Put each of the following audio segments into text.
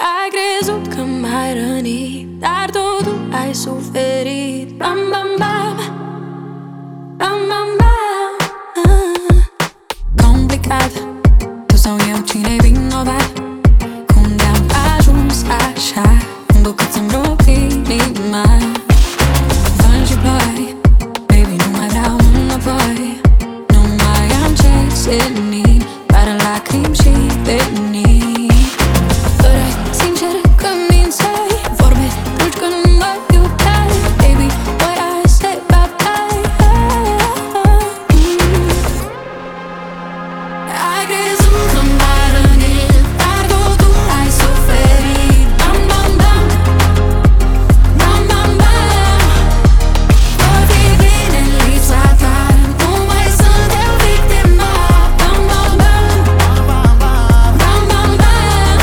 Ai crezut că m-ai rănit, dar totul ai suferit. Bam, bam, bam, bam, bam, bam. Complicat, tu sau eu, cine-i vinovat? Cum de-am ajuns așa, încât să-mi rup inima? Vânt și ploi, baby, nu mai vreau înapoi. Nu mai am ce senin, doar lacrimi și venin. Păreai sincer că mințeai, vorbe dulci că nu mă iubeai. Baby, what I say bye-bye. Ai crezut că m-ai rănit, dar totul ai suferit. Bam, bam, bam, bam, bam, bam. Vor fi bine în lipsa ta, nu mai sunt eu victima. Bam, bam, bam, bam, bam, bam.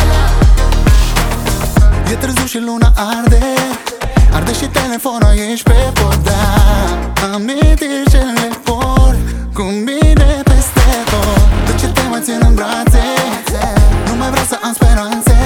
E târziu și luna arde, arde și telefonul, ești pe podar. Amintiri ce le port cu mine peste tot. De ce te mai țin în brațe? Nu mai vreau să am speranțe.